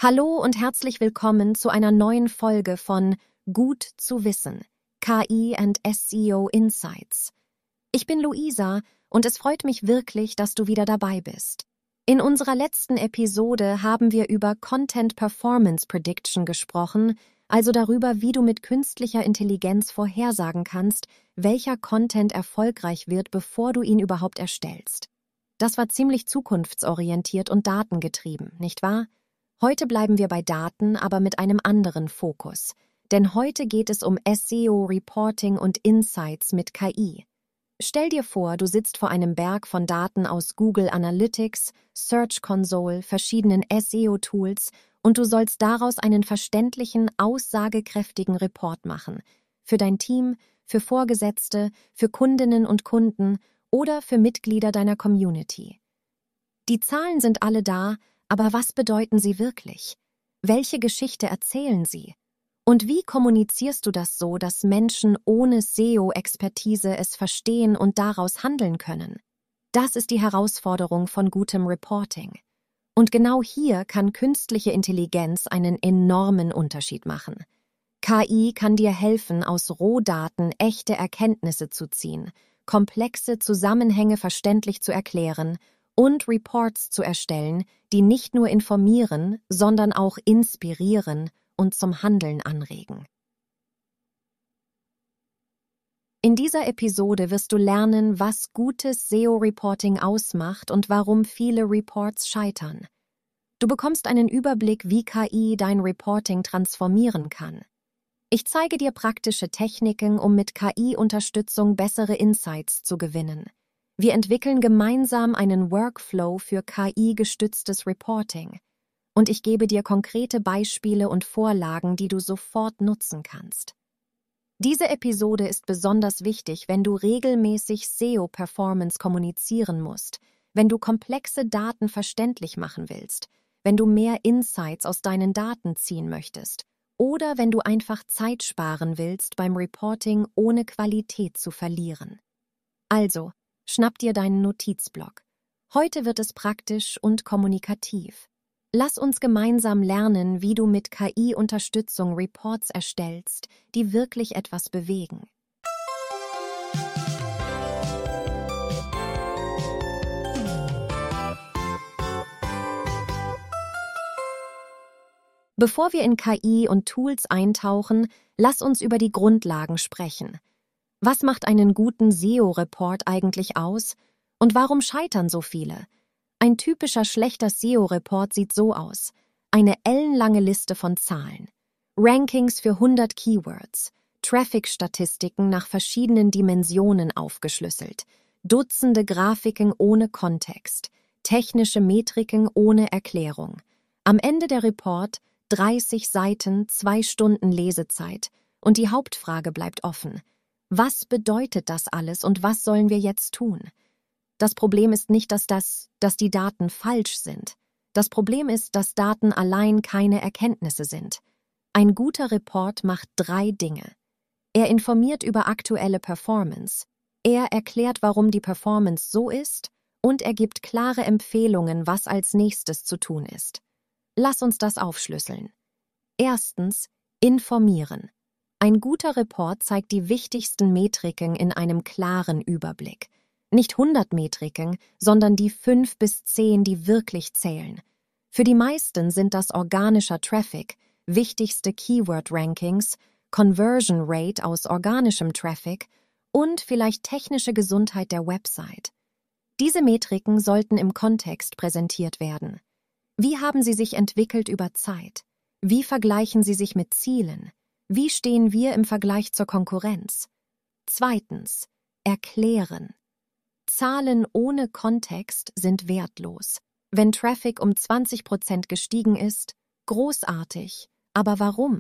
Hallo und herzlich willkommen zu einer neuen Folge von Gut zu wissen, KI and SEO Insights. Ich bin Luisa und es freut mich wirklich, dass du wieder dabei bist. In unserer letzten Episode haben wir über Content Performance Prediction gesprochen, also darüber, wie du mit künstlicher Intelligenz vorhersagen kannst, welcher Content erfolgreich wird, bevor du ihn überhaupt erstellst. Das war ziemlich zukunftsorientiert und datengetrieben, nicht wahr? Heute bleiben wir bei Daten, aber mit einem anderen Fokus. Denn heute geht es um SEO, Reporting und Insights mit KI. Stell dir vor, du sitzt vor einem Berg von Daten aus Google Analytics, Search Console, verschiedenen SEO-Tools und du sollst daraus einen verständlichen, aussagekräftigen Report machen. Für dein Team, für Vorgesetzte, für Kundinnen und Kunden oder für Mitglieder deiner Community. Die Zahlen sind alle da, aber was bedeuten sie wirklich? Welche Geschichte erzählen sie? Und wie kommunizierst du das so, dass Menschen ohne SEO-Expertise es verstehen und daraus handeln können? Das ist die Herausforderung von gutem Reporting. Und genau hier kann künstliche Intelligenz einen enormen Unterschied machen. KI kann dir helfen, aus Rohdaten echte Erkenntnisse zu ziehen, komplexe Zusammenhänge verständlich zu erklären und Reports zu erstellen, die nicht nur informieren, sondern auch inspirieren und zum Handeln anregen. In dieser Episode wirst du lernen, was gutes SEO-Reporting ausmacht und warum viele Reports scheitern. Du bekommst einen Überblick, wie KI dein Reporting transformieren kann. Ich zeige dir praktische Techniken, um mit KI-Unterstützung bessere Insights zu gewinnen. Wir entwickeln gemeinsam einen Workflow für KI-gestütztes Reporting. Und ich gebe dir konkrete Beispiele und Vorlagen, die du sofort nutzen kannst. Diese Episode ist besonders wichtig, wenn du regelmäßig SEO-Performance kommunizieren musst, wenn du komplexe Daten verständlich machen willst, wenn du mehr Insights aus deinen Daten ziehen möchtest oder wenn du einfach Zeit sparen willst beim Reporting, ohne Qualität zu verlieren. Also, schnapp dir deinen Notizblock. Heute wird es praktisch und kommunikativ. Lass uns gemeinsam lernen, wie du mit KI-Unterstützung Reports erstellst, die wirklich etwas bewegen. Bevor wir in KI und Tools eintauchen, lass uns über die Grundlagen sprechen. Was macht einen guten SEO-Report eigentlich aus? Und warum scheitern so viele? Ein typischer schlechter SEO-Report sieht so aus: eine ellenlange Liste von Zahlen, Rankings für 100 Keywords, Traffic-Statistiken nach verschiedenen Dimensionen aufgeschlüsselt, Dutzende Grafiken ohne Kontext, technische Metriken ohne Erklärung. Am Ende der Report 30 Seiten, 2 Stunden Lesezeit und die Hauptfrage bleibt offen. Was bedeutet das alles und was sollen wir jetzt tun? Das Problem ist nicht, dass die Daten falsch sind. Das Problem ist, dass Daten allein keine Erkenntnisse sind. Ein guter Report macht 3 Dinge. Er informiert über aktuelle Performance. Er erklärt, warum die Performance so ist und er gibt klare Empfehlungen, was als nächstes zu tun ist. Lass uns das aufschlüsseln. Erstens, informieren. Ein guter Report zeigt die wichtigsten Metriken in einem klaren Überblick. Nicht 100 Metriken, sondern die 5 bis 10, die wirklich zählen. Für die meisten sind das organischer Traffic, wichtigste Keyword-Rankings, Conversion Rate aus organischem Traffic und vielleicht technische Gesundheit der Website. Diese Metriken sollten im Kontext präsentiert werden. Wie haben sie sich entwickelt über Zeit? Wie vergleichen sie sich mit Zielen? Wie stehen wir im Vergleich zur Konkurrenz? Zweitens, erklären. Zahlen ohne Kontext sind wertlos. Wenn Traffic um 20% gestiegen ist, großartig. Aber warum?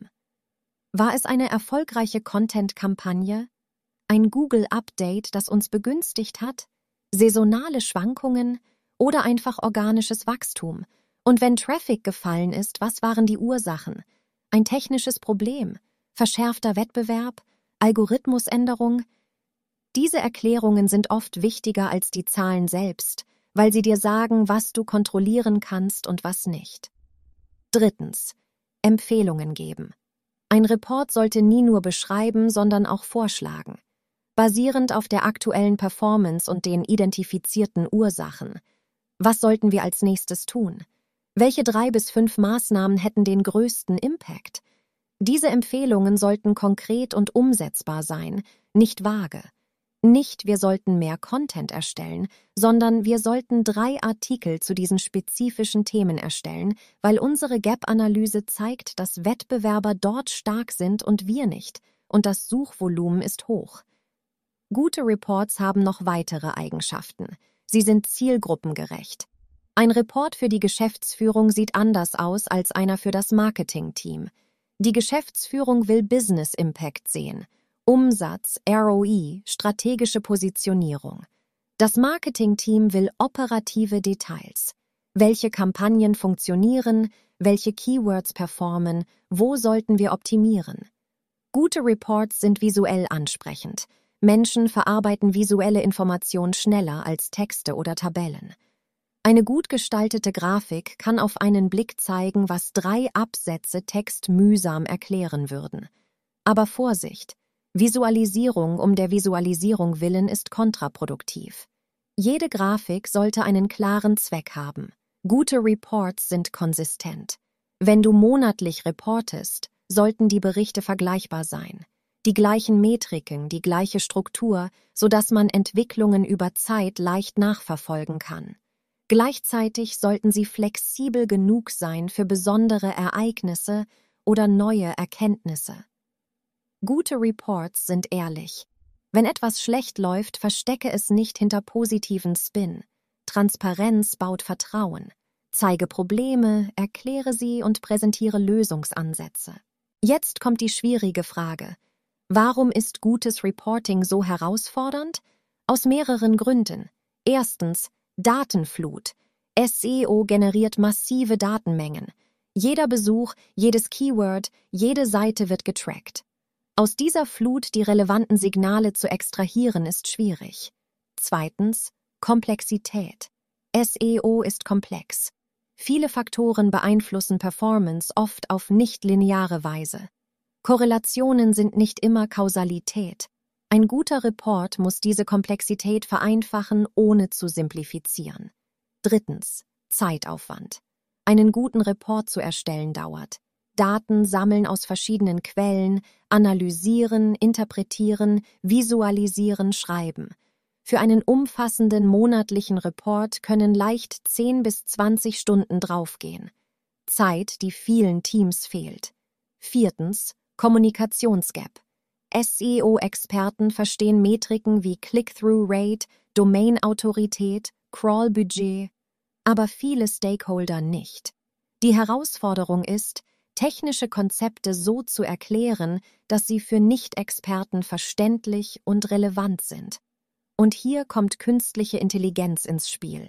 War es eine erfolgreiche Content-Kampagne? Ein Google-Update, das uns begünstigt hat? Saisonale Schwankungen? Oder einfach organisches Wachstum? Und wenn Traffic gefallen ist, was waren die Ursachen? Ein technisches Problem? Verschärfter Wettbewerb? Algorithmusänderung? Diese Erklärungen sind oft wichtiger als die Zahlen selbst, weil sie dir sagen, was du kontrollieren kannst und was nicht. Drittens. Empfehlungen geben. Ein Report sollte nie nur beschreiben, sondern auch vorschlagen. Basierend auf der aktuellen Performance und den identifizierten Ursachen. Was sollten wir als nächstes tun? Welche 3 bis 5 Maßnahmen hätten den größten Impact? Diese Empfehlungen sollten konkret und umsetzbar sein, nicht vage. Nicht, wir sollten mehr Content erstellen, sondern wir sollten 3 Artikel zu diesen spezifischen Themen erstellen, weil unsere Gap-Analyse zeigt, dass Wettbewerber dort stark sind und wir nicht, und das Suchvolumen ist hoch. Gute Reports haben noch weitere Eigenschaften. Sie sind zielgruppengerecht. Ein Report für die Geschäftsführung sieht anders aus als einer für das Marketing-Team. Die Geschäftsführung will Business Impact sehen. Umsatz, ROI, strategische Positionierung. Das Marketing-Team will operative Details. Welche Kampagnen funktionieren, welche Keywords performen, wo sollten wir optimieren? Gute Reports sind visuell ansprechend. Menschen verarbeiten visuelle Informationen schneller als Texte oder Tabellen. Eine gut gestaltete Grafik kann auf einen Blick zeigen, was 3 Absätze Text mühsam erklären würden. Aber Vorsicht! Visualisierung um der Visualisierung willen ist kontraproduktiv. Jede Grafik sollte einen klaren Zweck haben. Gute Reports sind konsistent. Wenn du monatlich reportest, sollten die Berichte vergleichbar sein. Die gleichen Metriken, die gleiche Struktur, sodass man Entwicklungen über Zeit leicht nachverfolgen kann. Gleichzeitig sollten sie flexibel genug sein für besondere Ereignisse oder neue Erkenntnisse. Gute Reports sind ehrlich. Wenn etwas schlecht läuft, verstecke es nicht hinter positiven Spin. Transparenz baut Vertrauen. Zeige Probleme, erkläre sie und präsentiere Lösungsansätze. Jetzt kommt die schwierige Frage. Warum ist gutes Reporting so herausfordernd? Aus mehreren Gründen. Erstens, Datenflut. SEO generiert massive Datenmengen. Jeder Besuch, jedes Keyword, jede Seite wird getrackt. Aus dieser Flut die relevanten Signale zu extrahieren, ist schwierig. Zweitens, Komplexität. SEO ist komplex. Viele Faktoren beeinflussen Performance, oft auf nicht-lineare Weise. Korrelationen sind nicht immer Kausalität. Ein guter Report muss diese Komplexität vereinfachen, ohne zu simplifizieren. Drittens, Zeitaufwand. Einen guten Report zu erstellen dauert. Daten sammeln aus verschiedenen Quellen, analysieren, interpretieren, visualisieren, schreiben. Für einen umfassenden monatlichen Report können leicht 10 bis 20 Stunden draufgehen. Zeit, die vielen Teams fehlt. Viertens, Kommunikationsgap. SEO-Experten verstehen Metriken wie Click-Through-Rate, Domain-Autorität, Crawl-Budget, aber viele Stakeholder nicht. Die Herausforderung ist, technische Konzepte so zu erklären, dass sie für Nicht-Experten verständlich und relevant sind. Und hier kommt künstliche Intelligenz ins Spiel.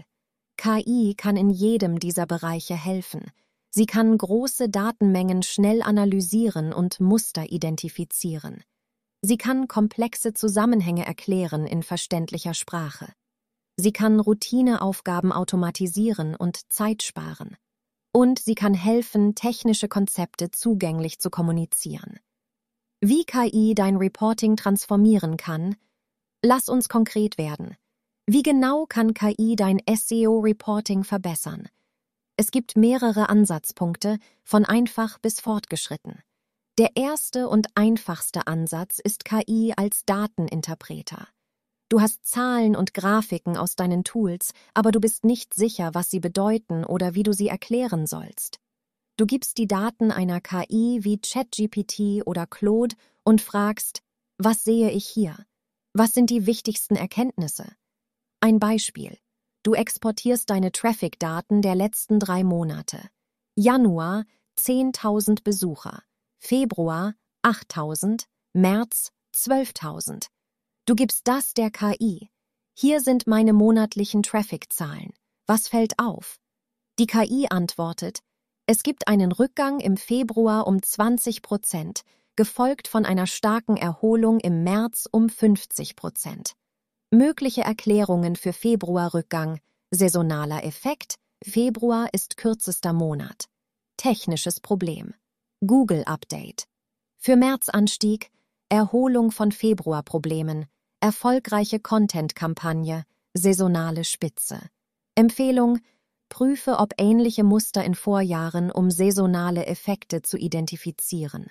KI kann in jedem dieser Bereiche helfen. Sie kann große Datenmengen schnell analysieren und Muster identifizieren. Sie kann komplexe Zusammenhänge erklären in verständlicher Sprache. Sie kann Routineaufgaben automatisieren und Zeit sparen. Und sie kann helfen, technische Konzepte zugänglich zu kommunizieren. Wie KI dein Reporting transformieren kann? Lass uns konkret werden. Wie genau kann KI dein SEO-Reporting verbessern? Es gibt mehrere Ansatzpunkte, von einfach bis fortgeschritten. Der erste und einfachste Ansatz ist KI als Dateninterpreter. Du hast Zahlen und Grafiken aus deinen Tools, aber du bist nicht sicher, was sie bedeuten oder wie du sie erklären sollst. Du gibst die Daten einer KI wie ChatGPT oder Claude und fragst, was sehe ich hier? Was sind die wichtigsten Erkenntnisse? Ein Beispiel. Du exportierst deine Traffic-Daten der letzten 3 Monate. Januar 10.000 Besucher, Februar 8.000, März 12.000. Du gibst das der KI. Hier sind meine monatlichen Traffic-Zahlen. Was fällt auf? Die KI antwortet, es gibt einen Rückgang im Februar um 20%, gefolgt von einer starken Erholung im März um 50%. Mögliche Erklärungen für Februarrückgang: saisonaler Effekt, Februar ist kürzester Monat. technisches Problem. Google-Update. Für März-Anstieg, Erholung von Februar-Problemen, erfolgreiche Content-Kampagne, saisonale Spitze. Empfehlung: Prüfe, ob ähnliche Muster in Vorjahren, um saisonale Effekte zu identifizieren.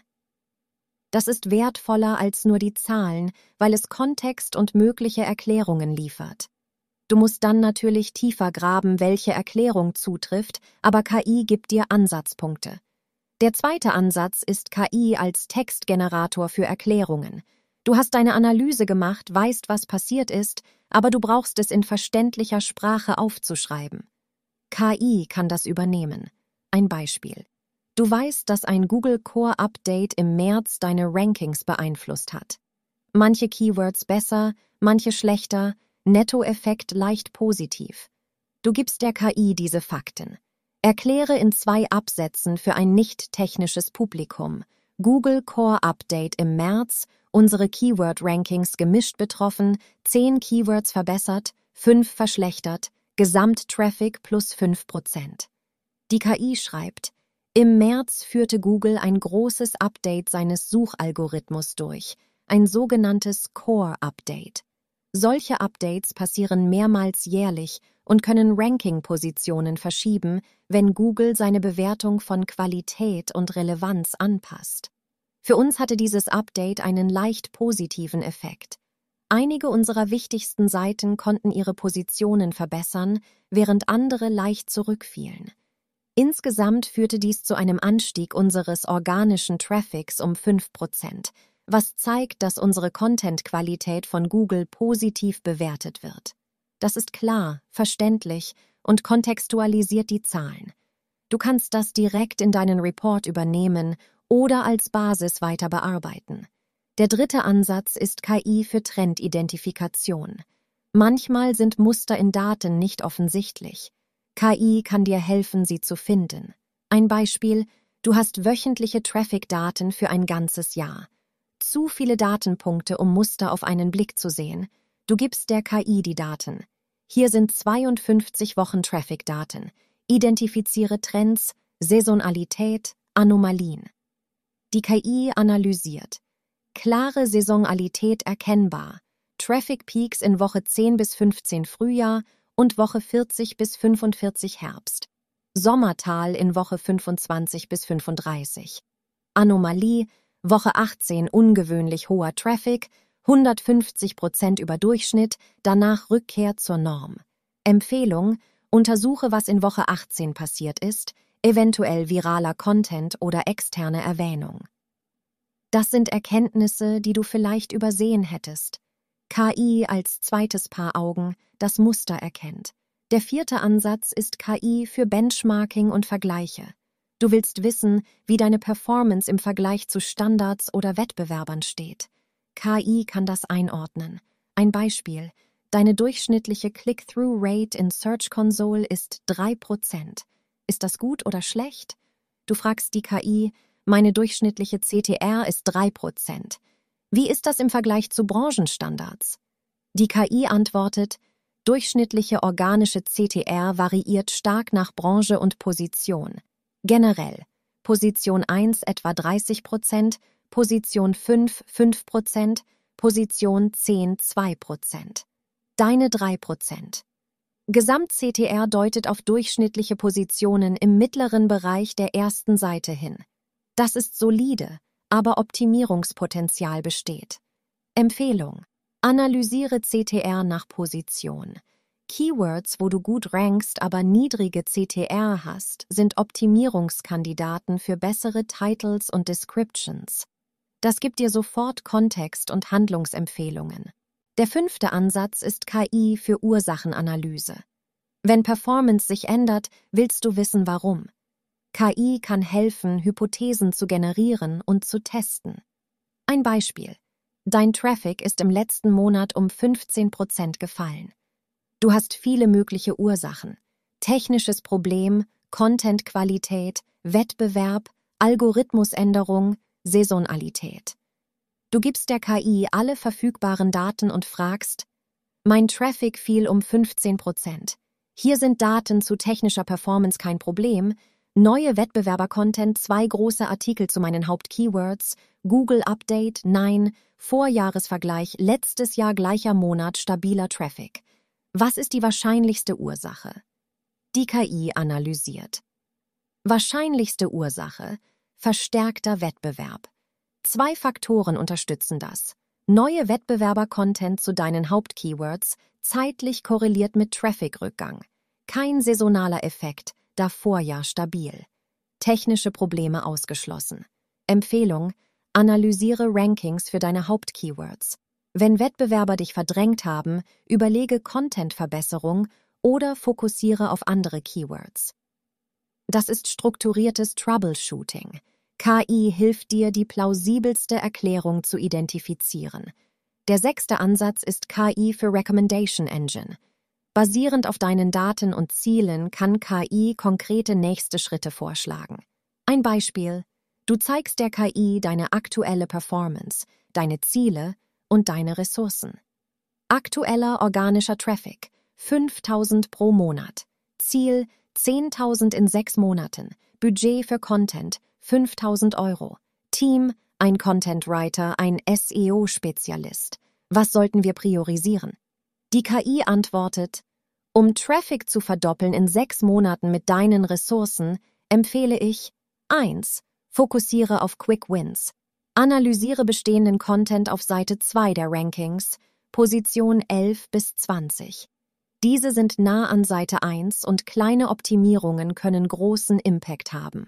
Das ist wertvoller als nur die Zahlen, weil es Kontext und mögliche Erklärungen liefert. Du musst dann natürlich tiefer graben, welche Erklärung zutrifft, aber KI gibt dir Ansatzpunkte. Der zweite Ansatz ist KI als Textgenerator für Erklärungen. Du hast deine Analyse gemacht, weißt, was passiert ist, aber du brauchst es in verständlicher Sprache aufzuschreiben. KI kann das übernehmen. Ein Beispiel. Du weißt, dass ein Google Core Update im März deine Rankings beeinflusst hat. Manche Keywords besser, manche schlechter, Nettoeffekt leicht positiv. Du gibst der KI diese Fakten. Erkläre in 2 Absätzen für ein nicht-technisches Publikum. Google Core Update im März, unsere Keyword-Rankings gemischt betroffen, 10 Keywords verbessert, 5 verschlechtert, Gesamttraffic plus 5%. Die KI schreibt: Im März führte Google ein großes Update seines Suchalgorithmus durch, ein sogenanntes Core-Update. Solche Updates passieren mehrmals jährlich und können Ranking-Positionen verschieben, wenn Google seine Bewertung von Qualität und Relevanz anpasst. Für uns hatte dieses Update einen leicht positiven Effekt. Einige unserer wichtigsten Seiten konnten ihre Positionen verbessern, während andere leicht zurückfielen. Insgesamt führte dies zu einem Anstieg unseres organischen Traffics um 5%, was zeigt, dass unsere Content-Qualität von Google positiv bewertet wird. Das ist klar, verständlich und kontextualisiert die Zahlen. Du kannst das direkt in deinen Report übernehmen oder als Basis weiter bearbeiten. Der dritte Ansatz ist KI für Trendidentifikation. Manchmal sind Muster in Daten nicht offensichtlich. KI kann dir helfen, sie zu finden. Ein Beispiel: Du hast wöchentliche Traffic-Daten für ein ganzes Jahr. Zu viele Datenpunkte, um Muster auf einen Blick zu sehen. Du gibst der KI die Daten. Hier sind 52 Wochen Traffic-Daten. Identifiziere Trends, Saisonalität, Anomalien. Die KI analysiert. Klare Saisonalität erkennbar. Traffic Peaks in Woche 10 bis 15 Frühjahr und Woche 40 bis 45 Herbst. Sommertal in Woche 25 bis 35. Anomalie: Woche 18 ungewöhnlich hoher Traffic, 150% über Durchschnitt, danach Rückkehr zur Norm. Empfehlung: Untersuche, was in Woche 18 passiert ist, eventuell viraler Content oder externe Erwähnung. Das sind Erkenntnisse, die du vielleicht übersehen hättest. KI als zweites Paar Augen, das Muster erkennt. Der vierte Ansatz ist KI für Benchmarking und Vergleiche. Du willst wissen, wie deine Performance im Vergleich zu Standards oder Wettbewerbern steht. KI kann das einordnen. Ein Beispiel: Deine durchschnittliche Click-Through-Rate in Search Console ist 3%. Ist das gut oder schlecht? Du fragst die KI: Meine durchschnittliche CTR ist 3%. Wie ist das im Vergleich zu Branchenstandards? Die KI antwortet: Durchschnittliche organische CTR variiert stark nach Branche und Position. Generell: Position 1 etwa 30%, Position 5 5%, Position 10 2%. Deine 3%. Gesamt-CTR deutet auf durchschnittliche Positionen im mittleren Bereich der ersten Seite hin. Das ist solide, aber Optimierungspotenzial besteht. Empfehlung: Analysiere CTR nach Position. Keywords, wo du gut rankst, aber niedrige CTR hast, sind Optimierungskandidaten für bessere Titles und Descriptions. Das gibt dir sofort Kontext und Handlungsempfehlungen. Der fünfte Ansatz ist KI für Ursachenanalyse. Wenn Performance sich ändert, willst du wissen, warum. KI kann helfen, Hypothesen zu generieren und zu testen. Ein Beispiel: Dein Traffic ist im letzten Monat um 15% gefallen. Du hast viele mögliche Ursachen: technisches Problem, Content-Qualität, Wettbewerb, Algorithmusänderung, Saisonalität. Du gibst der KI alle verfügbaren Daten und fragst: Mein Traffic fiel um 15%. Hier sind Daten zu technischer Performance kein Problem. Neue Wettbewerber-Content, 2 große Artikel zu meinen Haupt-Keywords, Google-Update, nein, Vorjahresvergleich, letztes Jahr gleicher Monat, stabiler Traffic. Was ist die wahrscheinlichste Ursache? Die KI analysiert. Wahrscheinlichste Ursache: verstärkter Wettbewerb. 2 Faktoren unterstützen das. Neue Wettbewerber-Content zu deinen Haupt-Keywords, zeitlich korreliert mit Traffic-Rückgang. Kein saisonaler Effekt, da Vorjahr stabil. Technische Probleme ausgeschlossen. Empfehlung: analysiere Rankings für deine Haupt-Keywords. Wenn Wettbewerber dich verdrängt haben, überlege Content-Verbesserung oder fokussiere auf andere Keywords. Das ist strukturiertes Troubleshooting. KI hilft dir, die plausibelste Erklärung zu identifizieren. Der 6. Ansatz ist KI für Recommendation Engine. Basierend auf deinen Daten und Zielen kann KI konkrete nächste Schritte vorschlagen. Ein Beispiel: Du zeigst der KI deine aktuelle Performance, deine Ziele und deine Ressourcen. Aktueller organischer Traffic: 5.000 pro Monat. Ziel: 10.000 in 6 Monaten. Budget für Content: 5.000 Euro. Team: ein Content Writer, ein SEO-Spezialist. Was sollten wir priorisieren? Die KI antwortet: um Traffic zu verdoppeln in 6 Monaten mit deinen Ressourcen, empfehle ich: 1. Fokussiere auf Quick Wins. Analysiere bestehenden Content auf Seite 2 der Rankings, Position 11 bis 20. Diese sind nah an Seite 1 und kleine Optimierungen können großen Impact haben.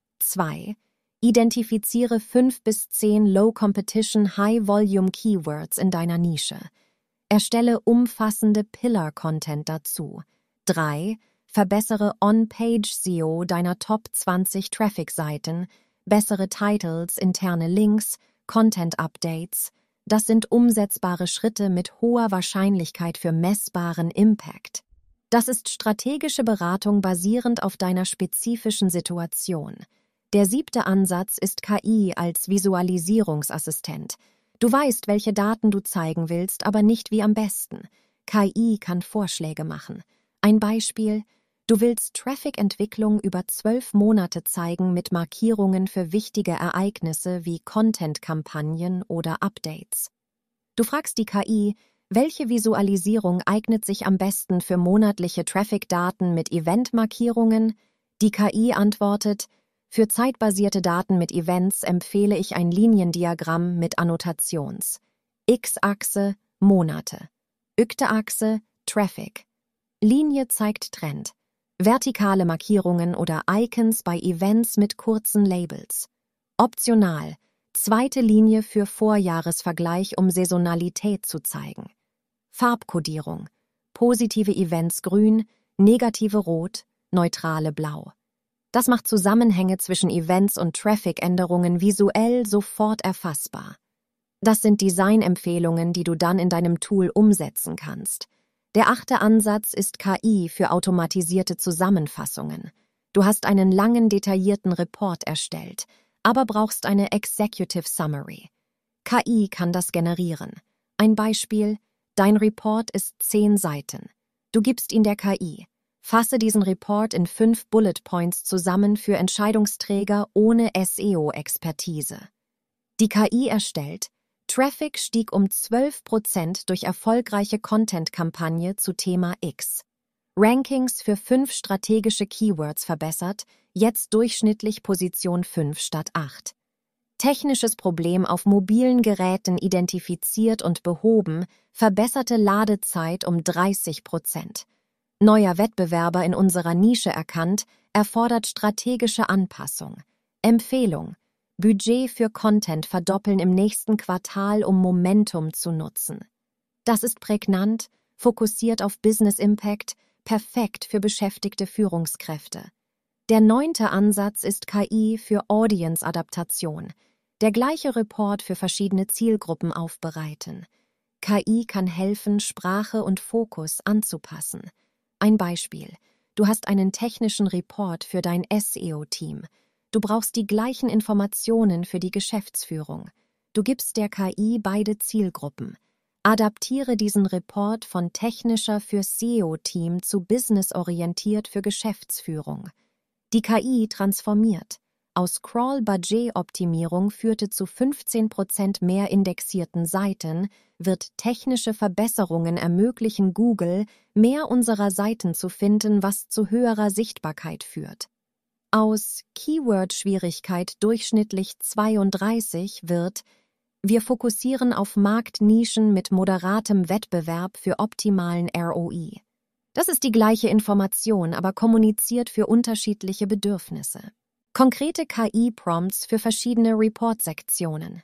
2. Identifiziere 5 bis 10 Low-Competition, High-Volume-Keywords in deiner Nische. Erstelle umfassende Pillar-Content dazu. 3. Verbessere On-Page-SEO deiner Top 20 Traffic-Seiten, bessere Titles, interne Links, Content-Updates. Das sind umsetzbare Schritte mit hoher Wahrscheinlichkeit für messbaren Impact. Das ist strategische Beratung basierend auf deiner spezifischen Situation. Der 7. Ansatz ist KI als Visualisierungsassistent. Du weißt, welche Daten du zeigen willst, aber nicht wie am besten. KI kann Vorschläge machen. Ein Beispiel: Du willst Traffic-Entwicklung über 12 Monate zeigen mit Markierungen für wichtige Ereignisse wie Content-Kampagnen oder Updates. Du fragst die KI, welche Visualisierung eignet sich am besten für monatliche Traffic-Daten mit Event-Markierungen? Die KI antwortet: für zeitbasierte Daten mit Events empfehle ich ein Liniendiagramm mit Annotations. X-Achse Monate, Y-Achse Traffic. Linie zeigt Trend. Vertikale Markierungen oder Icons bei Events mit kurzen Labels. Optional: zweite Linie für Vorjahresvergleich, um Saisonalität zu zeigen. Farbkodierung: positive Events grün, negative rot, neutrale blau. Das macht Zusammenhänge zwischen Events und Traffic-Änderungen visuell sofort erfassbar. Das sind Designempfehlungen, die du dann in deinem Tool umsetzen kannst. Der 8. Ansatz ist KI für automatisierte Zusammenfassungen. Du hast einen langen, detaillierten Report erstellt, aber brauchst eine Executive Summary. KI kann das generieren. Ein Beispiel: Dein Report ist 10 Seiten. Du gibst ihn der KI. Fasse diesen Report in 5 Bullet Points zusammen für Entscheidungsträger ohne SEO-Expertise. Die KI erstellt: Traffic stieg um 12% durch erfolgreiche Content-Kampagne zu Thema X. Rankings für 5 strategische Keywords verbessert, jetzt durchschnittlich Position 5 statt 8. Technisches Problem auf mobilen Geräten identifiziert und behoben, verbesserte Ladezeit um 30%. Neuer Wettbewerber in unserer Nische erkannt, erfordert strategische Anpassung. Empfehlung: Budget für Content verdoppeln im nächsten Quartal, um Momentum zu nutzen. Das ist prägnant, fokussiert auf Business Impact, perfekt für beschäftigte Führungskräfte. Der 9. Ansatz ist KI für Audience-Adaptation. Der gleiche Report für verschiedene Zielgruppen aufbereiten. KI kann helfen, Sprache und Fokus anzupassen. Ein Beispiel: Du hast einen technischen Report für dein SEO-Team. Du brauchst die gleichen Informationen für die Geschäftsführung. Du gibst der KI beide Zielgruppen. Adaptiere diesen Report von technischer für SEO-Team zu businessorientiert für Geschäftsführung. Die KI transformiert. Aus Crawl-Budget-Optimierung führte zu 15% mehr indexierten Seiten, wird technische Verbesserungen ermöglichen Google, mehr unserer Seiten zu finden, was zu höherer Sichtbarkeit führt. Aus Keyword-Schwierigkeit durchschnittlich 32 wird: Wir fokussieren auf Marktnischen mit moderatem Wettbewerb für optimalen ROI. Das ist die gleiche Information, aber kommuniziert für unterschiedliche Bedürfnisse. Konkrete KI-Prompts für verschiedene Report-Sektionen.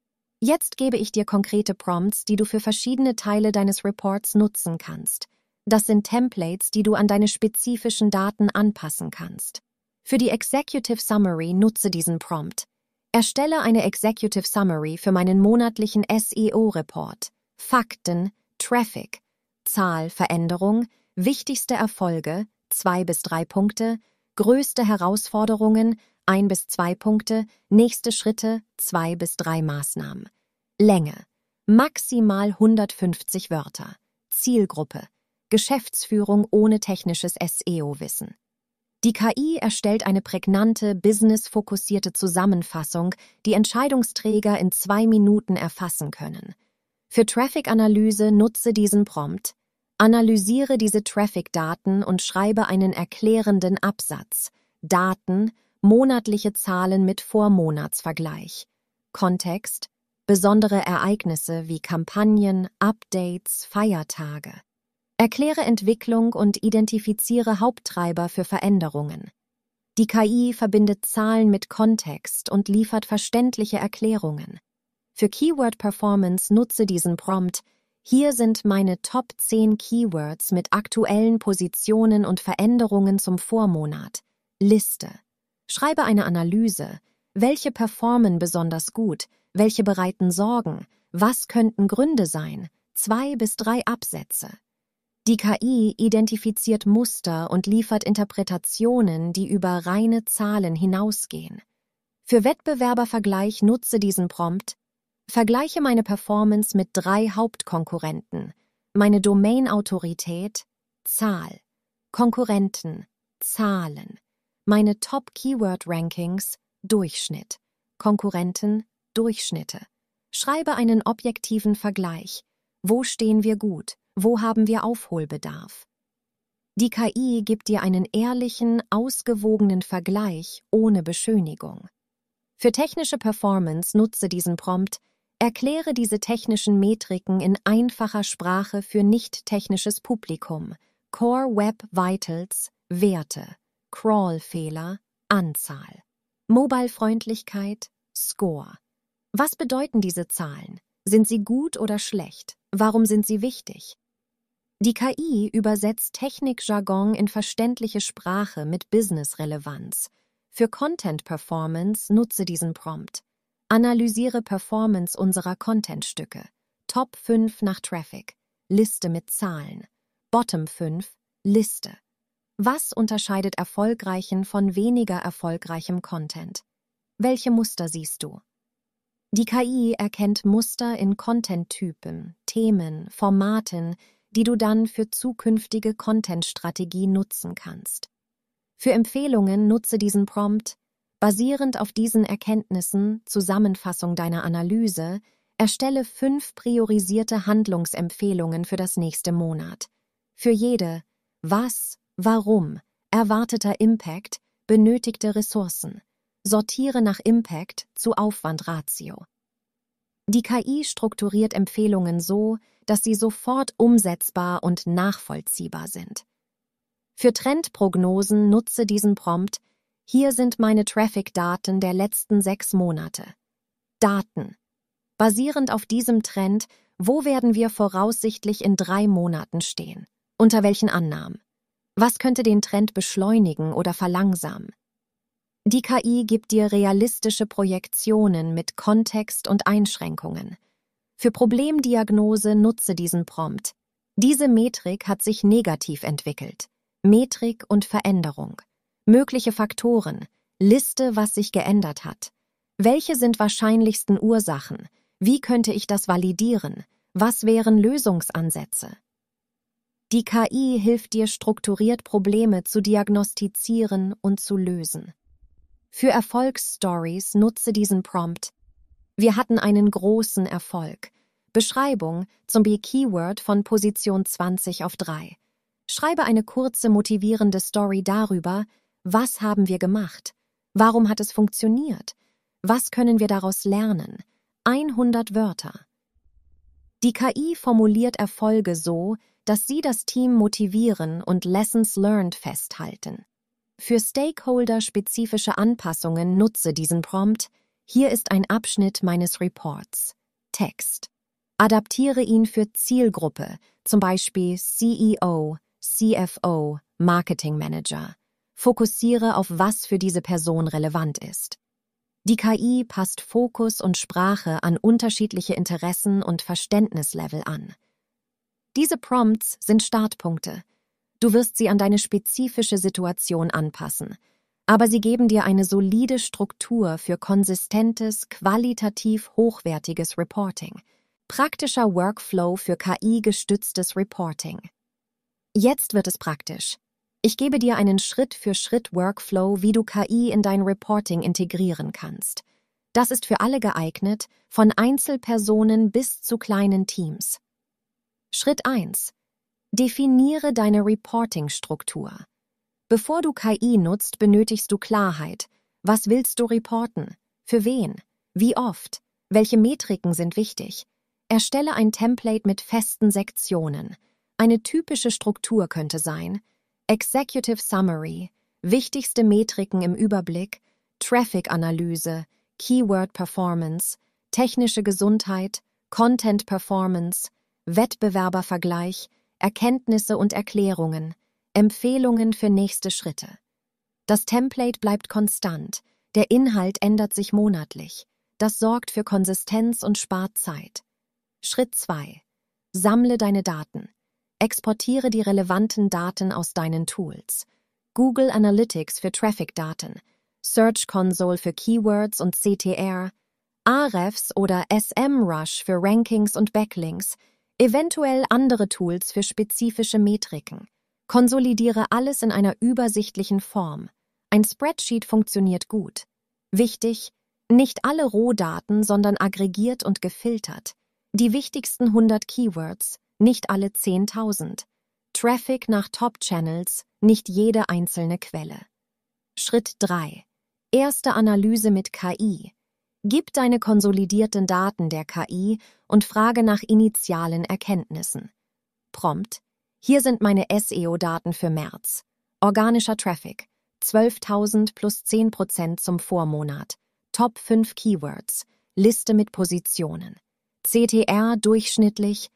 Jetzt gebe ich dir konkrete Prompts, die du für verschiedene Teile deines Reports nutzen kannst. Das sind Templates, die du an deine spezifischen Daten anpassen kannst. Für die Executive Summary nutze diesen Prompt. Erstelle eine Executive Summary für meinen monatlichen SEO-Report. Fakten, Traffic, Zahl, Veränderung, wichtigste Erfolge, 2 bis 3 Punkte, größte Herausforderungen, 1 bis 2 Punkte, nächste Schritte, 2 bis 3 Maßnahmen. Länge, maximal 150 Wörter. Zielgruppe, Geschäftsführung ohne technisches SEO-Wissen. Die KI erstellt eine prägnante, businessfokussierte Zusammenfassung, die Entscheidungsträger in 2 Minuten erfassen können. Für Traffic-Analyse nutze diesen Prompt. Analysiere diese Traffic-Daten und schreibe einen erklärenden Absatz. Daten, monatliche Zahlen mit Vormonatsvergleich. Kontext, besondere Ereignisse wie Kampagnen, Updates, Feiertage. Erkläre Entwicklung und identifiziere Haupttreiber für Veränderungen. Die KI verbindet Zahlen mit Kontext und liefert verständliche Erklärungen. Für Keyword Performance nutze diesen Prompt. Hier sind meine Top 10 Keywords mit aktuellen Positionen und Veränderungen zum Vormonat. Liste. Schreibe eine Analyse. Welche performen besonders gut? Welche bereiten Sorgen? Was könnten Gründe sein? 2 bis 3 Absätze. Die KI identifiziert Muster und liefert Interpretationen, die über reine Zahlen hinausgehen. Für Wettbewerbervergleich nutze diesen Prompt. Vergleiche meine Performance mit 3 Hauptkonkurrenten. Meine Domain-Autorität, Zahl. Konkurrenten, Zahlen. Meine Top-Keyword-Rankings, Durchschnitt. Konkurrenten, Durchschnitte. Schreibe einen objektiven Vergleich. Wo stehen wir gut? Wo haben wir Aufholbedarf? Die KI gibt dir einen ehrlichen, ausgewogenen Vergleich ohne Beschönigung. Für technische Performance nutze diesen Prompt. Erkläre diese technischen Metriken in einfacher Sprache für nicht-technisches Publikum. Core Web Vitals, Werte, Crawl-Fehler, Anzahl. Mobile-Freundlichkeit, Score. Was bedeuten diese Zahlen? Sind sie gut oder schlecht? Warum sind sie wichtig? Die KI übersetzt Technikjargon in verständliche Sprache mit Business-Relevanz. Für Content-Performance nutze diesen Prompt. Analysiere Performance unserer Contentstücke. Top 5 nach Traffic. Liste mit Zahlen. Bottom 5. Liste. Was unterscheidet erfolgreichen von weniger erfolgreichem Content? Welche Muster siehst du? Die KI erkennt Muster in Content-Typen, Themen, Formaten, die du dann für zukünftige Content-Strategien nutzen kannst. Für Empfehlungen nutze diesen Prompt. Basierend auf diesen Erkenntnissen, Zusammenfassung deiner Analyse, erstelle 5 priorisierte Handlungsempfehlungen für das nächste Monat. Für jede Was, Warum, erwarteter Impact, benötigte Ressourcen. Sortiere nach Impact zu Aufwand-Ratio. Die KI strukturiert Empfehlungen so, dass sie sofort umsetzbar und nachvollziehbar sind. Für Trendprognosen nutze diesen Prompt. Hier sind meine Traffic-Daten der letzten 6 Monate. Daten. Basierend auf diesem Trend, wo werden wir voraussichtlich in 3 Monaten stehen? Unter welchen Annahmen? Was könnte den Trend beschleunigen oder verlangsamen? Die KI gibt dir realistische Projektionen mit Kontext und Einschränkungen. Für Problemdiagnose nutze diesen Prompt. Diese Metrik hat sich negativ entwickelt. Metrik und Veränderung. Mögliche Faktoren. Liste, was sich geändert hat. Welche sind wahrscheinlichsten Ursachen? Wie könnte ich das validieren? Was wären Lösungsansätze? Die KI hilft dir strukturiert Probleme zu diagnostizieren und zu lösen. Für Erfolgsstories nutze diesen Prompt. Wir hatten einen großen Erfolg. Beschreibung zum Keyword von Position 20 auf 3. Schreibe eine kurze, motivierende Story darüber, was haben wir gemacht? Warum hat es funktioniert? Was können wir daraus lernen? 100 Wörter. Die KI formuliert Erfolge so, dass sie das Team motivieren und Lessons learned festhalten. Für Stakeholder-spezifische Anpassungen nutze diesen Prompt. Hier ist ein Abschnitt meines Reports. Text. Adaptiere ihn für Zielgruppe, zum Beispiel CEO, CFO, Marketing Manager. Fokussiere auf, was für diese Person relevant ist. Die KI passt Fokus und Sprache an unterschiedliche Interessen und Verständnislevel an. Diese Prompts sind Startpunkte. Du wirst sie an deine spezifische Situation anpassen, aber sie geben dir eine solide Struktur für konsistentes, qualitativ hochwertiges Reporting. Praktischer Workflow für KI-gestütztes Reporting. Jetzt wird es praktisch. Ich gebe dir einen Schritt-für-Schritt-Workflow, wie du KI in dein Reporting integrieren kannst. Das ist für alle geeignet, von Einzelpersonen bis zu kleinen Teams. Schritt 1. Definiere deine Reporting-Struktur. Bevor du KI nutzt, benötigst du Klarheit. Was willst du reporten? Für wen? Wie oft? Welche Metriken sind wichtig? Erstelle ein Template mit festen Sektionen. Eine typische Struktur könnte sein: Executive Summary, wichtigste Metriken im Überblick, Traffic-Analyse, Keyword Performance, technische Gesundheit, Content Performance, Wettbewerbervergleich, Erkenntnisse und Erklärungen, Empfehlungen für nächste Schritte. Das Template bleibt konstant, der Inhalt ändert sich monatlich. Das sorgt für Konsistenz und spart Zeit. Schritt 2. Sammle deine Daten. Exportiere die relevanten Daten aus deinen Tools. Google Analytics für Traffic-Daten, Search Console für Keywords und CTR, Ahrefs oder SEMrush für Rankings und Backlinks, eventuell andere Tools für spezifische Metriken. Konsolidiere alles in einer übersichtlichen Form. Ein Spreadsheet funktioniert gut. Wichtig: nicht alle Rohdaten, sondern aggregiert und gefiltert. Die wichtigsten 100 Keywords, nicht alle 10.000. Traffic nach Top-Channels, nicht jede einzelne Quelle. Schritt 3. Erste Analyse mit KI. Gib deine konsolidierten Daten der KI und frage nach initialen Erkenntnissen. Prompt: Hier sind meine SEO-Daten für März. Organischer Traffic: 12.000 plus 10% zum Vormonat. Top 5 Keywords. Liste mit Positionen. CTR durchschnittlich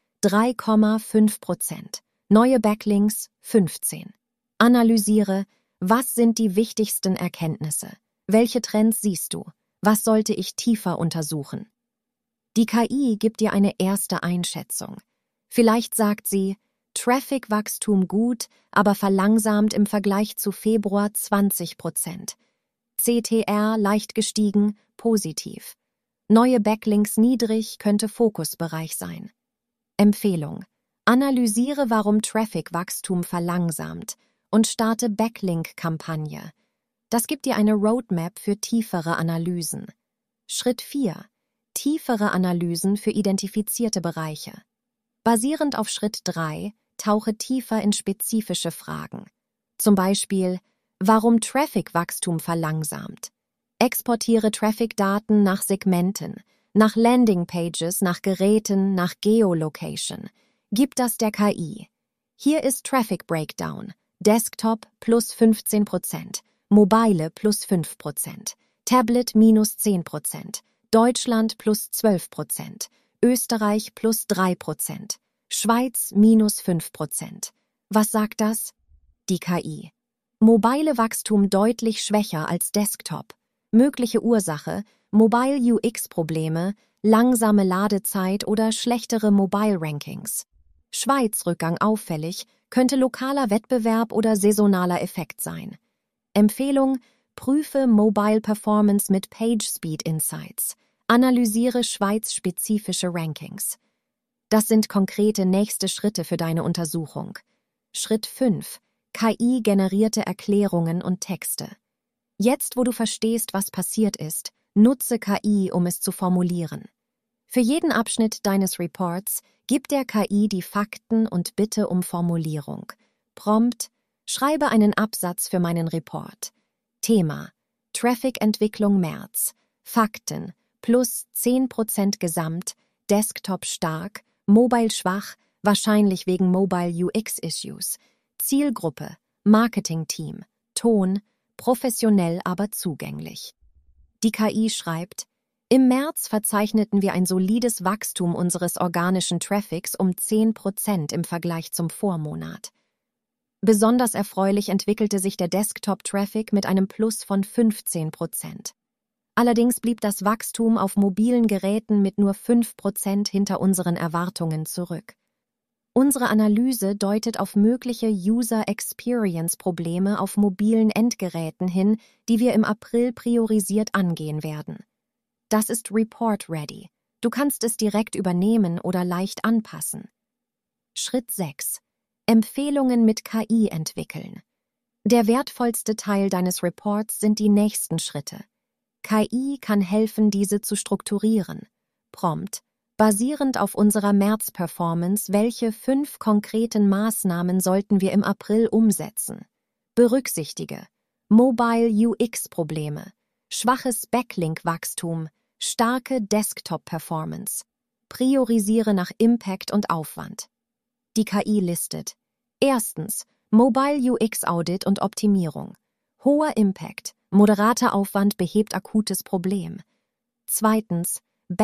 3,5%. Neue Backlinks 15. Analysiere: Was sind die wichtigsten Erkenntnisse? Welche Trends siehst du? Was sollte ich tiefer untersuchen? Die KI gibt dir eine erste Einschätzung. Vielleicht sagt sie: Traffic-Wachstum gut, aber verlangsamt im Vergleich zu Februar 20%. CTR leicht gestiegen, positiv. Neue Backlinks niedrig, könnte Fokusbereich sein. Empfehlung: Analysiere, warum Traffic-Wachstum verlangsamt und starte Backlink-Kampagne. Das gibt dir eine Roadmap für tiefere Analysen. Schritt 4. Tiefere Analysen für identifizierte Bereiche. Basierend auf Schritt 3 tauche tiefer in spezifische Fragen. Zum Beispiel: Warum Traffic-Wachstum verlangsamt? Exportiere Traffic-Daten nach Segmenten, nach Landingpages, nach Geräten, nach Geolocation. Gib das der KI. Hier ist Traffic Breakdown. Desktop plus 15%, Mobile plus 5%, Tablet minus 10%, Deutschland plus 12%, Österreich plus 3%, Schweiz minus 5%. Was sagt das? Die KI. Mobile Wachstum deutlich schwächer als Desktop. Mögliche Ursache: Mobile UX-Probleme, langsame Ladezeit oder schlechtere Mobile-Rankings. Schweiz Rückgang auffällig, könnte lokaler Wettbewerb oder saisonaler Effekt sein. Empfehlung: Prüfe Mobile Performance mit PageSpeed Insights. Analysiere Schweiz-spezifische Rankings. Das sind konkrete nächste Schritte für deine Untersuchung. Schritt 5. KI-generierte Erklärungen und Texte. Jetzt, wo du verstehst, was passiert ist, nutze KI, um es zu formulieren. Für jeden Abschnitt deines Reports gib der KI die Fakten und bitte um Formulierung. Prompt: Schreibe einen Absatz für meinen Report. Thema: Traffic-Entwicklung März. Fakten: plus 10% Gesamt, Desktop stark, Mobile schwach, wahrscheinlich wegen Mobile UX-Issues. Zielgruppe: Marketing-Team. Ton: professionell, aber zugänglich. Die KI schreibt: Im März verzeichneten wir ein solides Wachstum unseres organischen Traffics um 10% im Vergleich zum Vormonat. Besonders erfreulich entwickelte sich der Desktop-Traffic mit einem Plus von 15%. Allerdings blieb das Wachstum auf mobilen Geräten mit nur 5% hinter unseren Erwartungen zurück. Unsere Analyse deutet auf mögliche User-Experience-Probleme auf mobilen Endgeräten hin, die wir im April priorisiert angehen werden. Das ist Report Ready. Du kannst es direkt übernehmen oder leicht anpassen. Schritt 6. Empfehlungen mit KI entwickeln. Der wertvollste Teil deines Reports sind die nächsten Schritte. KI kann helfen, diese zu strukturieren. Prompt: Basierend auf unserer März-Performance, welche 5 konkreten Maßnahmen sollten wir im April umsetzen? Berücksichtige: Mobile UX-Probleme, schwaches Backlink-Wachstum, starke Desktop-Performance. Priorisiere nach Impact und Aufwand. Die KI listet: Erstens, Mobile UX-Audit und Optimierung. Hoher Impact, moderater Aufwand behebt akutes Problem. Zweitens,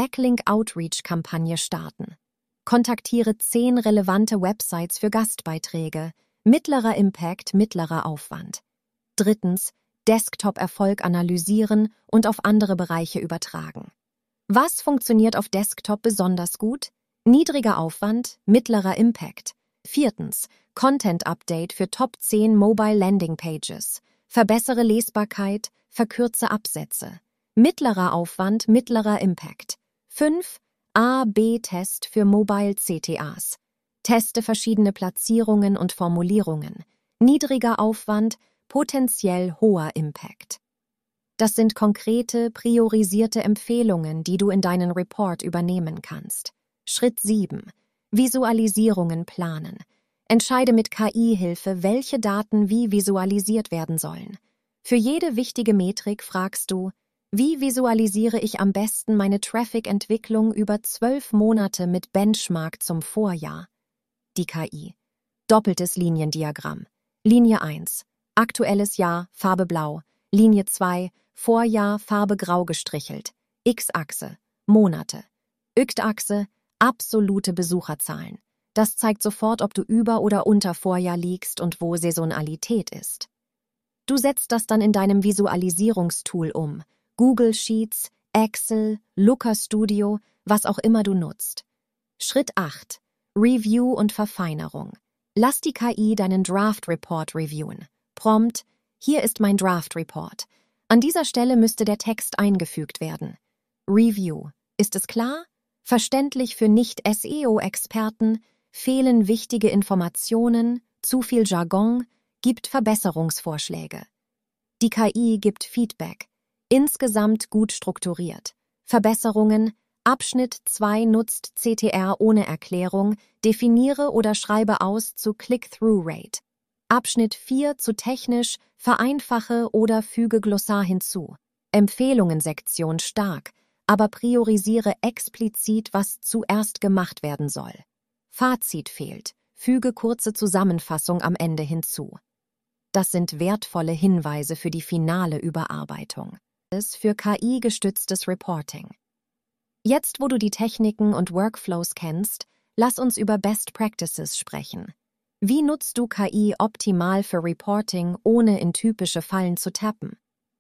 Backlink-Outreach-Kampagne starten. Kontaktiere 10 relevante Websites für Gastbeiträge. Mittlerer Impact, mittlerer Aufwand. Drittens, Desktop-Erfolg analysieren und auf andere Bereiche übertragen. Was funktioniert auf Desktop besonders gut? Niedriger Aufwand, mittlerer Impact. Viertens, Content-Update für Top 10 Mobile Landing Pages. Verbessere Lesbarkeit, verkürze Absätze. Mittlerer Aufwand, mittlerer Impact. 5. A/B-Test für Mobile CTAs. Teste verschiedene Platzierungen und Formulierungen. Niedriger Aufwand, potenziell hoher Impact. Das sind konkrete, priorisierte Empfehlungen, die du in deinen Report übernehmen kannst. Schritt 7. Visualisierungen planen. Entscheide mit KI-Hilfe, welche Daten wie visualisiert werden sollen. Für jede wichtige Metrik fragst du: Wie visualisiere ich am besten meine Traffic-Entwicklung über 12 Monate mit Benchmark zum Vorjahr? Die KI. Doppeltes Liniendiagramm. Linie 1. Aktuelles Jahr, Farbe blau. Linie 2. Vorjahr, Farbe grau gestrichelt. X-Achse. Monate. Y-Achse. Absolute Besucherzahlen. Das zeigt sofort, ob du über oder unter Vorjahr liegst und wo Saisonalität ist. Du setzt das dann in deinem Visualisierungstool um. Google Sheets, Excel, Looker Studio, was auch immer du nutzt. Schritt 8. Review und Verfeinerung. Lass die KI deinen Draft Report reviewen. Prompt: Hier ist mein Draft Report. An dieser Stelle müsste der Text eingefügt werden. Review. Ist es klar? Verständlich für Nicht-SEO-Experten? Fehlen wichtige Informationen? Zu viel Jargon? Gibt Verbesserungsvorschläge. Die KI gibt Feedback. Insgesamt gut strukturiert. Verbesserungen: Abschnitt 2 nutzt CTR ohne Erklärung, definiere oder schreibe aus zu Click-Through-Rate. Abschnitt 4 zu technisch, vereinfache oder füge Glossar hinzu. Empfehlungen-Sektion stark, aber priorisiere explizit, was zuerst gemacht werden soll. Fazit fehlt, füge kurze Zusammenfassung am Ende hinzu. Das sind wertvolle Hinweise für die finale Überarbeitung. Für KI-gestütztes Reporting. Jetzt, wo du die Techniken und Workflows kennst, lass uns über Best Practices sprechen. Wie nutzt du KI optimal für Reporting, ohne in typische Fallen zu tappen?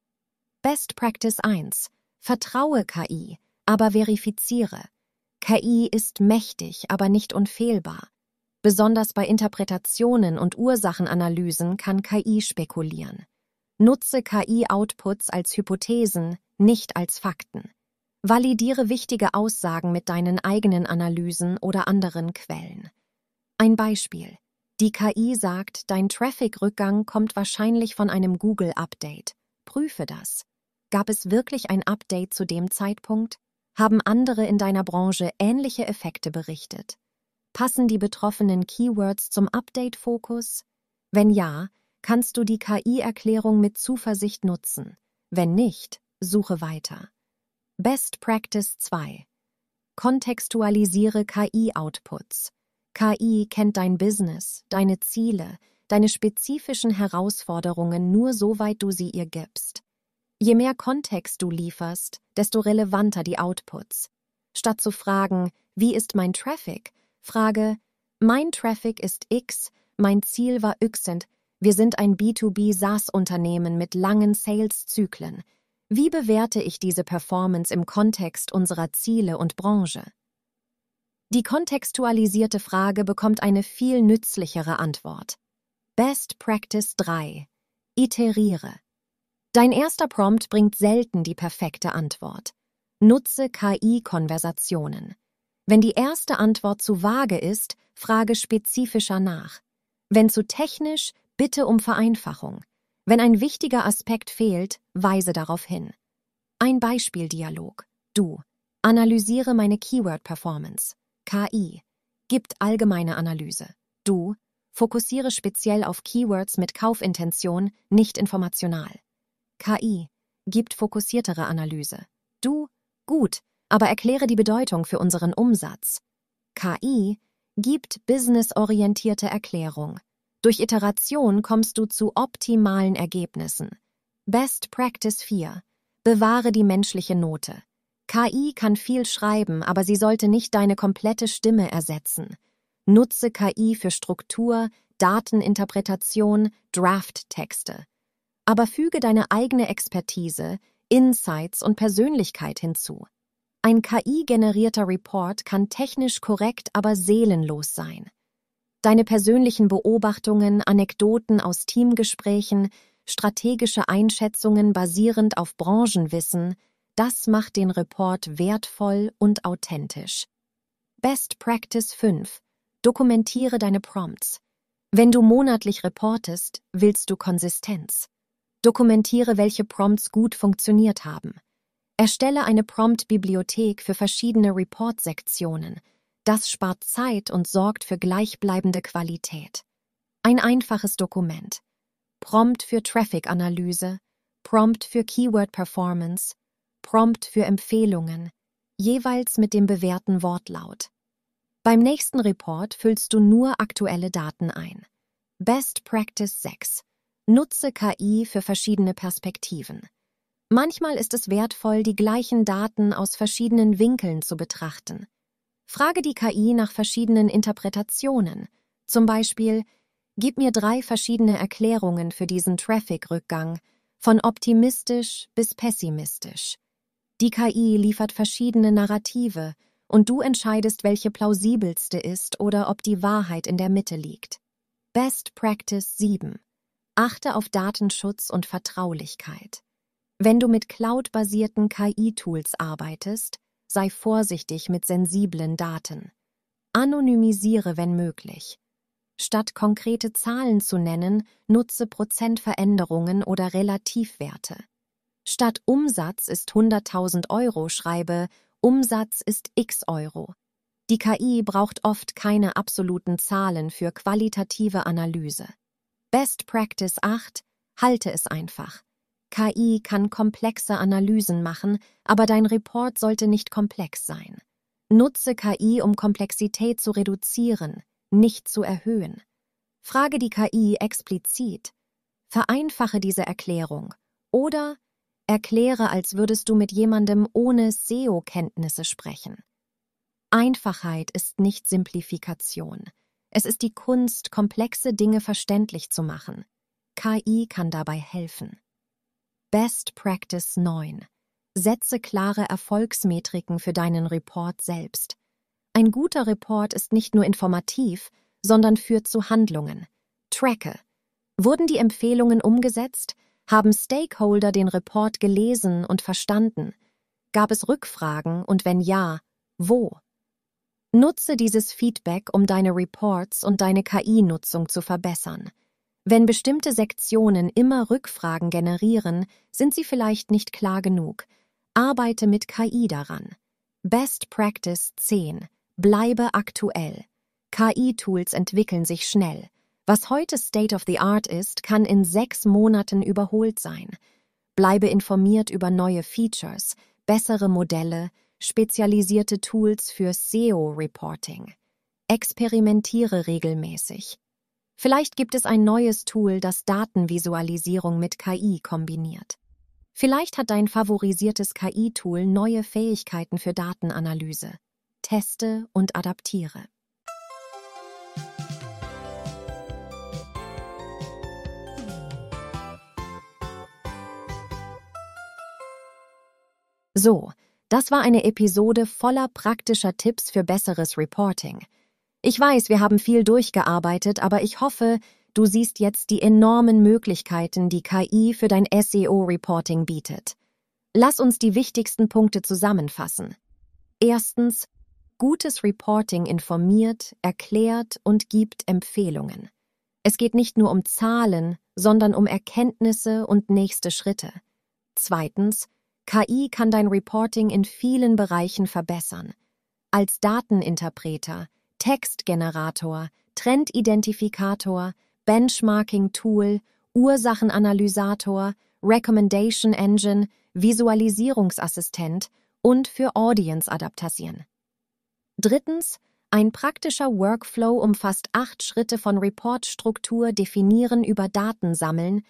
Best Practice 1. Vertraue KI, aber verifiziere. KI ist mächtig, aber nicht unfehlbar. Besonders bei Interpretationen und Ursachenanalysen kann KI spekulieren. Nutze KI-Outputs als Hypothesen, nicht als Fakten. Validiere wichtige Aussagen mit deinen eigenen Analysen oder anderen Quellen. Ein Beispiel: Die KI sagt, dein Traffic-Rückgang kommt wahrscheinlich von einem Google-Update. Prüfe das. Gab es wirklich ein Update zu dem Zeitpunkt? Haben andere in deiner Branche ähnliche Effekte berichtet? Passen die betroffenen Keywords zum Update-Fokus? Wenn ja, kannst du die KI-Erklärung mit Zuversicht nutzen. Wenn nicht, suche weiter. Best Practice 2. Kontextualisiere KI-Outputs. KI kennt dein Business, deine Ziele, deine spezifischen Herausforderungen nur soweit du sie ihr gibst. Je mehr Kontext du lieferst, desto relevanter die Outputs. Statt zu fragen, wie ist mein Traffic, frage, mein Traffic ist X, mein Ziel war Y, wir sind ein B2B-SaaS-Unternehmen mit langen Sales-Zyklen. Wie bewerte ich diese Performance im Kontext unserer Ziele und Branche? Die kontextualisierte Frage bekommt eine viel nützlichere Antwort. Best Practice 3. Iteriere. Dein erster Prompt bringt selten die perfekte Antwort. Nutze KI-Konversationen. Wenn die erste Antwort zu vage ist, frage spezifischer nach. Wenn zu technisch, bitte um Vereinfachung. Wenn ein wichtiger Aspekt fehlt, weise darauf hin. Ein Beispieldialog. Du. Analysiere meine Keyword-Performance. KI. Gibt allgemeine Analyse. Du. Fokussiere speziell auf Keywords mit Kaufintention, nicht informational. KI. Gibt fokussiertere Analyse. Du. Gut, aber erkläre die Bedeutung für unseren Umsatz. KI. Gibt businessorientierte Erklärung. Durch Iteration kommst du zu optimalen Ergebnissen. Best Practice 4. Bewahre die menschliche Note. KI kann viel schreiben, aber sie sollte nicht deine komplette Stimme ersetzen. Nutze KI für Struktur, Dateninterpretation, Drafttexte. Aber füge deine eigene Expertise, Insights und Persönlichkeit hinzu. Ein KI-generierter Report kann technisch korrekt, aber seelenlos sein. Deine persönlichen Beobachtungen, Anekdoten aus Teamgesprächen, strategische Einschätzungen basierend auf Branchenwissen, das macht den Report wertvoll und authentisch. Best Practice 5. Dokumentiere deine Prompts. Wenn du monatlich reportest, willst du Konsistenz. Dokumentiere, welche Prompts gut funktioniert haben. Erstelle eine Prompt-Bibliothek für verschiedene Report-Sektionen. Das spart Zeit und sorgt für gleichbleibende Qualität. Ein einfaches Dokument. Prompt für Traffic-Analyse, Prompt für Keyword-Performance, Prompt für Empfehlungen, jeweils mit dem bewährten Wortlaut. Beim nächsten Report füllst du nur aktuelle Daten ein. Best Practice 6. Nutze KI für verschiedene Perspektiven. Manchmal ist es wertvoll, die gleichen Daten aus verschiedenen Winkeln zu betrachten. Frage die KI nach verschiedenen Interpretationen. Zum Beispiel, gib mir 3 verschiedene Erklärungen für diesen Traffic-Rückgang, von optimistisch bis pessimistisch. Die KI liefert verschiedene Narrative und du entscheidest, welche plausibelste ist oder ob die Wahrheit in der Mitte liegt. Best Practice 7. Achte auf Datenschutz und Vertraulichkeit. Wenn du mit cloud-basierten KI-Tools arbeitest, sei vorsichtig mit sensiblen Daten. Anonymisiere, wenn möglich. Statt konkrete Zahlen zu nennen, nutze Prozentveränderungen oder Relativwerte. Statt Umsatz ist 100.000 Euro, schreibe Umsatz ist x Euro. Die KI braucht oft keine absoluten Zahlen für qualitative Analyse. Best Practice 8. Halte es einfach. KI kann komplexe Analysen machen, aber dein Report sollte nicht komplex sein. Nutze KI, um Komplexität zu reduzieren, nicht zu erhöhen. Frage die KI explizit. Vereinfache diese Erklärung oder erkläre, als würdest du mit jemandem ohne SEO-Kenntnisse sprechen. Einfachheit ist nicht Simplifikation. Es ist die Kunst, komplexe Dinge verständlich zu machen. KI kann dabei helfen. Best Practice 9. Setze klare Erfolgsmetriken für deinen Report selbst. Ein guter Report ist nicht nur informativ, sondern führt zu Handlungen. Tracke. Wurden die Empfehlungen umgesetzt? Haben Stakeholder den Report gelesen und verstanden? Gab es Rückfragen und wenn ja, wo? Nutze dieses Feedback, um deine Reports und deine KI-Nutzung zu verbessern. Wenn bestimmte Sektionen immer Rückfragen generieren, sind sie vielleicht nicht klar genug. Arbeite mit KI daran. Best Practice 10. Bleibe aktuell. KI-Tools entwickeln sich schnell. Was heute State of the Art ist, kann in 6 Monaten überholt sein. Bleibe informiert über neue Features, bessere Modelle, spezialisierte Tools für SEO-Reporting. Experimentiere regelmäßig. Vielleicht gibt es ein neues Tool, das Datenvisualisierung mit KI kombiniert. Vielleicht hat dein favorisiertes KI-Tool neue Fähigkeiten für Datenanalyse. Teste und adaptiere. So, das war eine Episode voller praktischer Tipps für besseres Reporting. Ich weiß, wir haben viel durchgearbeitet, aber ich hoffe, du siehst jetzt die enormen Möglichkeiten, die KI für dein SEO-Reporting bietet. Lass uns die wichtigsten Punkte zusammenfassen. Erstens, gutes Reporting informiert, erklärt und gibt Empfehlungen. Es geht nicht nur um Zahlen, sondern um Erkenntnisse und nächste Schritte. Zweitens, KI kann dein Reporting in vielen Bereichen verbessern. Als Dateninterpreter, Textgenerator, Trendidentifikator, Benchmarking-Tool, Ursachenanalysator, Recommendation Engine, Visualisierungsassistent und für Audience-Adaptation. Drittens, ein praktischer Workflow umfasst 8 Schritte von Reportstruktur, Definieren über Datensammeln,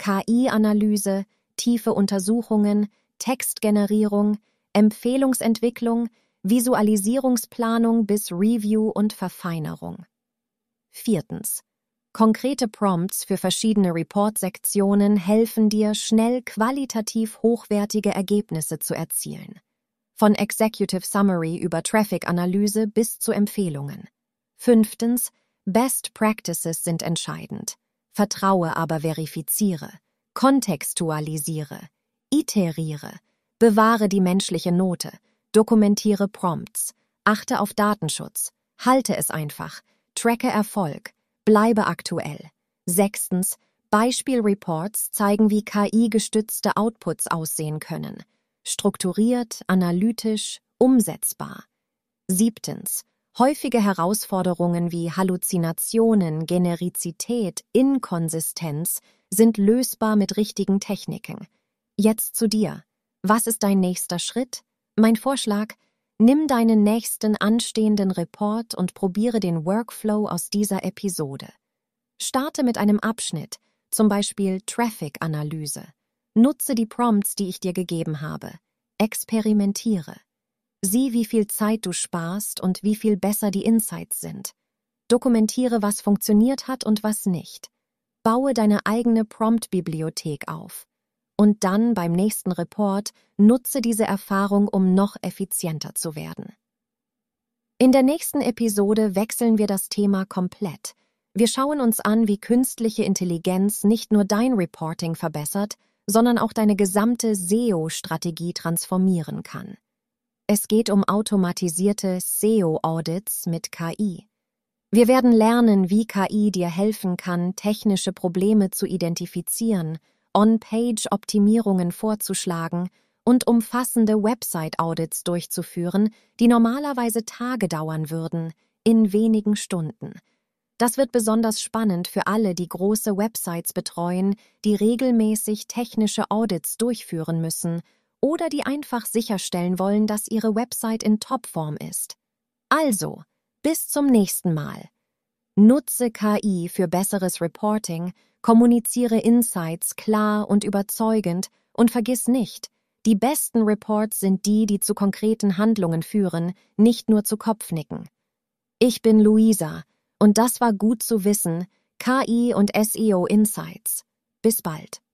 KI-Analyse, tiefe Untersuchungen, Textgenerierung, Empfehlungsentwicklung, Visualisierungsplanung bis Review und Verfeinerung. Viertens. Konkrete Prompts für verschiedene Report-Sektionen helfen dir, schnell qualitativ hochwertige Ergebnisse zu erzielen. Von Executive Summary über Traffic-Analyse bis zu Empfehlungen. Fünftens. Best Practices sind entscheidend. Vertraue, aber verifiziere. Kontextualisiere. Iteriere. Bewahre die menschliche Note. Dokumentiere Prompts, achte auf Datenschutz, halte es einfach, tracke Erfolg, bleibe aktuell. Sechstens, Beispielreports zeigen, wie KI-gestützte Outputs aussehen können. Strukturiert, analytisch, umsetzbar. Siebtens, häufige Herausforderungen wie Halluzinationen, Generizität, Inkonsistenz sind lösbar mit richtigen Techniken. Jetzt zu dir. Was ist dein nächster Schritt? Mein Vorschlag, nimm deinen nächsten anstehenden Report und probiere den Workflow aus dieser Episode. Starte mit einem Abschnitt, zum Beispiel Traffic-Analyse. Nutze die Prompts, die ich dir gegeben habe. Experimentiere. Sieh, wie viel Zeit du sparst und wie viel besser die Insights sind. Dokumentiere, was funktioniert hat und was nicht. Baue deine eigene Prompt-Bibliothek auf. Und dann beim nächsten Report nutze diese Erfahrung, um noch effizienter zu werden. In der nächsten Episode wechseln wir das Thema komplett. Wir schauen uns an, wie künstliche Intelligenz nicht nur dein Reporting verbessert, sondern auch deine gesamte SEO-Strategie transformieren kann. Es geht um automatisierte SEO-Audits mit KI. Wir werden lernen, wie KI dir helfen kann, technische Probleme zu identifizieren, On-Page-Optimierungen vorzuschlagen und umfassende Website-Audits durchzuführen, die normalerweise Tage dauern würden, in wenigen Stunden. Das wird besonders spannend für alle, die große Websites betreuen, die regelmäßig technische Audits durchführen müssen oder die einfach sicherstellen wollen, dass ihre Website in Topform ist. Also, bis zum nächsten Mal. Nutze KI für besseres Reporting, kommuniziere Insights klar und überzeugend und vergiss nicht, die besten Reports sind die, die zu konkreten Handlungen führen, nicht nur zu Kopfnicken. Ich bin Luisa und das war gut zu wissen, KI und SEO Insights. Bis bald.